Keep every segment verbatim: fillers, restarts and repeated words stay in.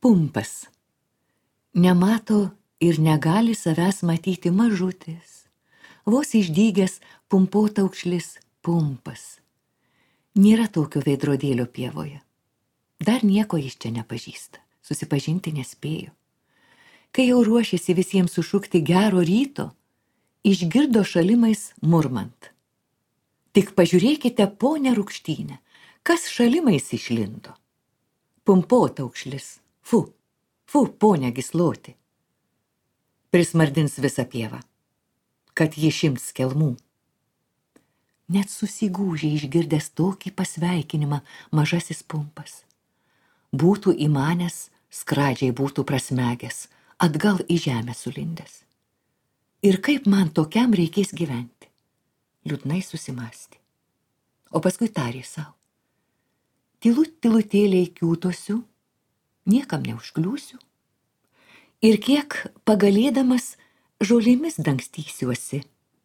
Pumpas. Nemato ir negali savęs matyti mažutis, vos išdygęs pumpotaukšlis pumpas. Nėra tokio veidrodėlio pievoje. Dar nieko jis čia nepažįsta, susipažinti nespėjo. Kai jau ruošėsi visiems sušukti gero ryto, išgirdo šalimais murmant. Tik pažiūrėkite, ponia Rūgštynė, kas šalimais išlindo. Pumpotaukšlis, fu, fu, ponia Gysloti. Prismardins visą pievą, kad ji šimts kelmų. Net susigūžė išgirdęs tokį pasveikinimą mažasis pumpas. Būtų įmanęs, skradžiai būtų prasmegęs, atgal į žemę sulindęs. Ir kaip man tokiam reikės gyventi? Liūdnai susimąstė. O paskui tarė savo. Tilut tilutėliai kiūtosiu, niekam neužkliūsiu. Ir kiek pagalėdamas žolėmis dangstysiuosi.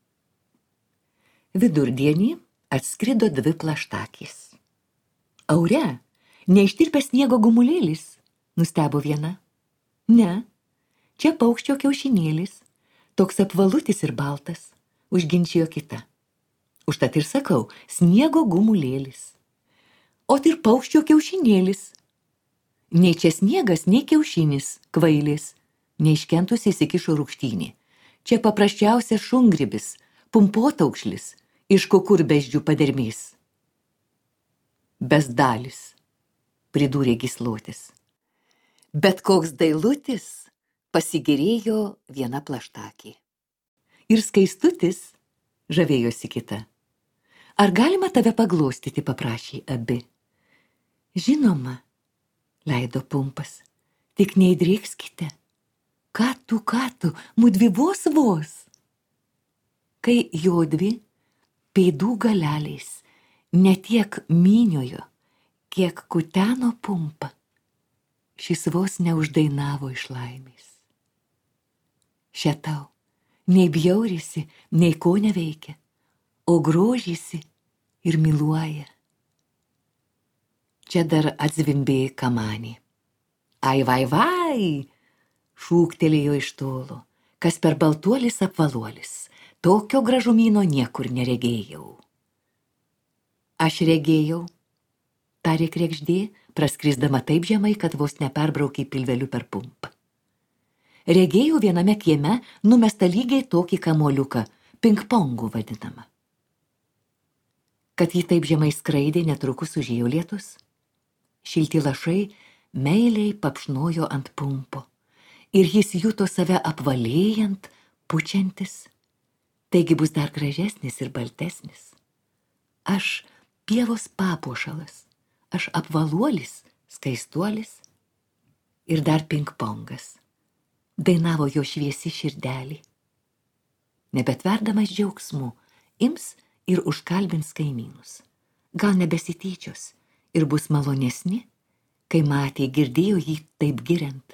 Vidurdienį atskrido dvi plaštakės. Aure, neištirpęs sniego gumulėlis, nustebo viena. Ne, čia paukščio kiaušinėlis, toks apvalutis ir baltas, užginčijo kita. Užtat ir sakau, sniego gumulėlis. O ir paukščio kiaušinėlis. Nei čia sniegas, nei kiaušinis, kvailis, neiškentus įsikišo Rūgštynė. Čia paprasčiausias šungrybis, pumpotaukšlis, iš kukurbeždžių padermės. Bezdalis, pridūrė Gyslotis. Bet koks dailutis, pasigirėjo viena plaštakė. Ir skaistutis, žavėjosi kita. Ar galima tave paglostyti, paprašė abi. Žinoma, leido pumpas, tik neįdrėkskite. Ką tu, ką tu, mudvi vos vos. Kai jodvi pėdų galeliais ne tiek myniojo, kiek kuteno pumpa, šis vos neuždainavo iš laimės. Šetau, nei bjaurisi, nei ko neveikia, o grožisi ir myluoja. Čia dar atzvimbė kamanė. Ai, vai, vai, šūktelėjo iš tolo, kas per baltuolis apvaluolis. Tokio gražumyno niekur neregėjau. Aš regėjau, tarė kregždė, praskrisdama taip žemai, kad vos neperbraukė pilveliu per pumpą. Regėjau viename kieme numestą lygiai tokį kamuoliuką, pingpongų vadinamą. Kad jį taip žemai skraidė, netrukus užėjo lietus. Šilti lašai meiliai papšnojo ant pumpo ir jis juto save apvalėjant, pučiantis. Taigi bus dar gražesnis ir baltesnis. Aš pievos papuošalas, aš apvaluolis, skaistuolis ir dar pingpongas. Dainavo jo šviesi širdelį. Nebetverdamas džiaugsmu, ims ir užkalbins kaimynus. Gal nebesityčios ir bus malonesni, kai matė, girdėjo jį taip giriant.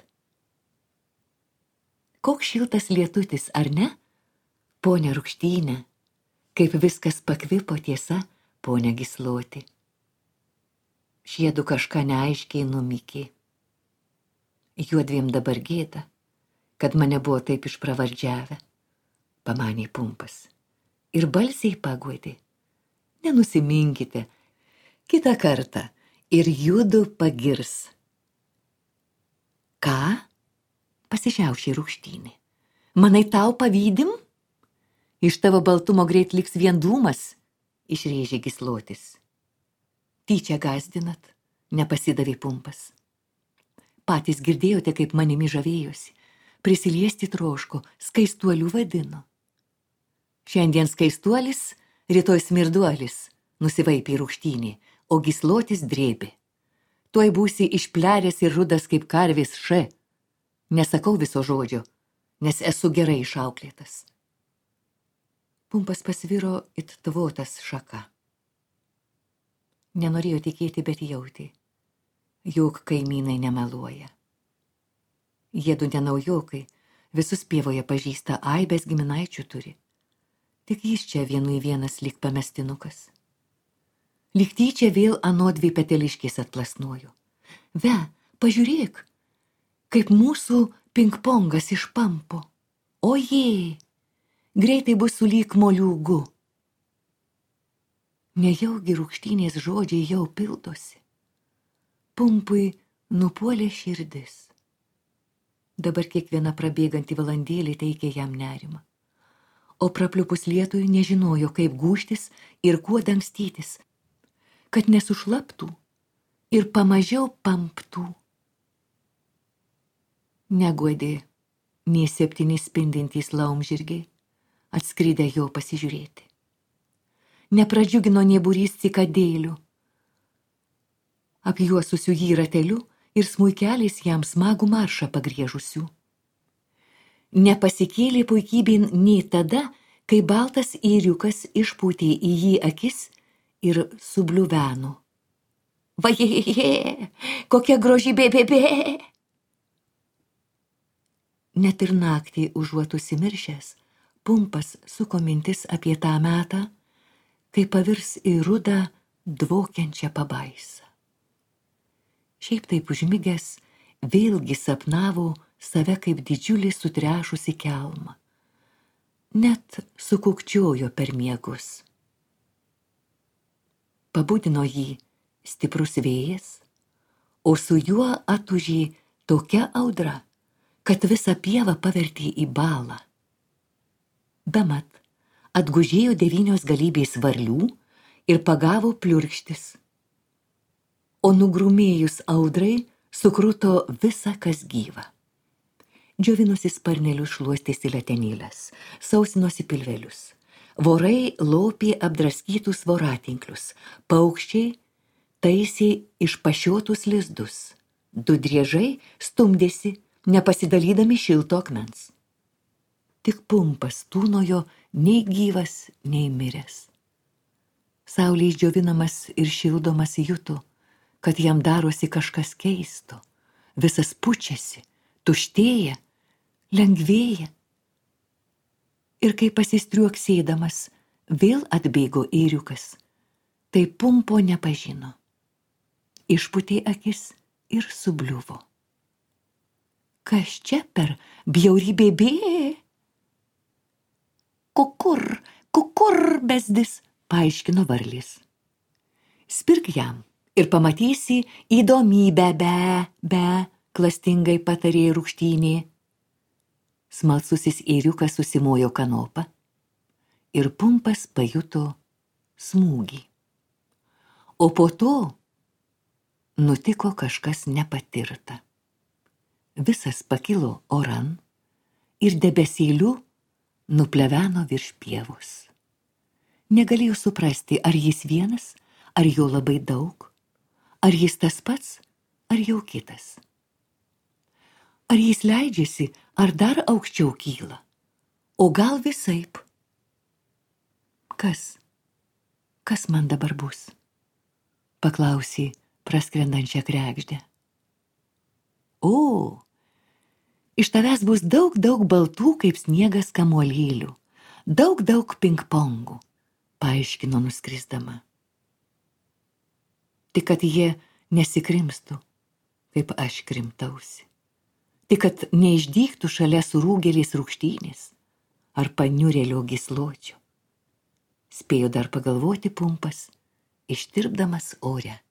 Koks šiltas lietutis, ar ne? Ponia Rūgštynė, kaip viskas pakvipo tiesa, ponia Gysloti. Šiedu kažką neaiškiai numykė. Juodviem dabar gėda, kad mane buvo taip išpravardžiavę, pamanė pumpas. Ir balsiai paguodė. Nenusiminkite, kitą kartą ir judu pagirs. Ką? Pasišiaušė Rūgštynė. Manai tau pavydim? Iš tavo baltumo greit liks vien dūmas, išrėžė Gyslotis. Tyčia gąsdinat, nepasidavė pumpas. Patys girdėjote, kaip manimi žavėjosi, prisiliesti troško, skaistuoliu vadino. Šiandien skaistuolis, rytoj smirduolis, nusivaipė Rūgštynė, o Gyslotis drėbė. Tuoj būsi išpleręs ir rudas kaip karvės še. Nesakau viso žodžio, nes esu gerai išauklėtas. Pumpas pasviro it tvotas šaka. Nenorėjo tikėti, bet jautė, jog kaimynai nemeluoja. Jiedu nenaujokai, visus pievoje pažįsta, aibės giminaičių turi. Tik jis čia vienu į vienas lyg pamestinukas. Lyg tyčia vėl anodvi peteliškės atplasnojo. Ve, pažiūrėk, kaip mūsų pingpongas iš pampo. Oje, greitai bus sulyg moliūgu. Nejaugi rūgštynės žodžiai jau pildosi. Pumpui nupuolė širdis. Dabar kiekviena prabėganti valandėlė teikė jam nerimą. O prapliupus lietui nežinojo, kaip gūžtis ir kuo dangstytis, kad nesušlaptų ir pamažiau pamptų. Neguodė nei septyni spindintys laumžirgiai, atskridę jo pasižiūrėti. Nepradžiugino nė būrys cikadėlių, apjuosusių jį rateliu ir smuikeliais jam smagų maršą pagriežusių. Nepasikėlė puikybėn nei tada, kai baltas ėriukas išpūtė į jį akis ir subliuveno. Vajeje, kokia groži bebebė! Net ir naktį užuot užsimiršęs, Pumpas suko mintis apie tą metą, kai pavirs į rudą dvokiančią pabaisą. Šiaip taip užmigęs, vėlgi sapnavo save kaip didžiulį sutrešusi kelmą. Net sukukčiojo per miegus. Pabudino jį stiprus vėjas, o su juo atužė tokia audra, kad visą pievą pavertė į balą. Bemat atgužėjo devynios galybės varlių ir pagavo pliurkštis. O nugrumėjus audrai sukruto visa, kas gyva. Džiovinosi sparnelius šluostėsi letenėles, sausinosi pilvelius. Vorai lopė apdraskytus voratinklius, paukščiai taisė išpašiotus lizdus. Du driežai stumdėsi, nepasidalydami šilto akmens. Tik Pumpas tūnojo nei gyvas, nei miręs. Saulės džiovinamas ir šildomas juto, kad jam darosi kažkas keisto, visas pučiasi, tuštėja, lengvėja. Ir kai pasistriuoksėdamas vėl atbėgo ėriukas, tai Pumpo nepažino. Išpūtė akis ir subliuvo. Kas čia per bjaurybė bė? Kukur, kukur bezdis, paaiškino varlis. Spirk jam ir pamatysi įdomybę be, be, klastingai patarė rūgštynė. Smalsusis ėriukas susimojo kanopą ir Pumpas pajuto smūgį. O po to nutiko kažkas nepatirta. Visas pakilo oran ir debesėliu nupleveno virš pievos. Negalėjo suprasti, ar jis vienas, ar jo labai daug, ar jis tas pats, ar jau kitas. Ar jis leidžiasi, ar dar aukščiau kyla, o gal visaip. Kas, kas man dabar bus? Paklausė praskrendančią kregždę. O, iš tavęs bus daug, daug baltų kaip sniegas kamuolėlių, daug, daug pingpongų, paaiškino nuskrisdama. Tik kad jie nesikrimstų, kaip aš krimtausi. Tik kad neišdygtų šalia surūgėlės rūgštynės ar paniurėlio gysločio. Spėjo dar pagalvoti Pumpas, ištirpdamas ore.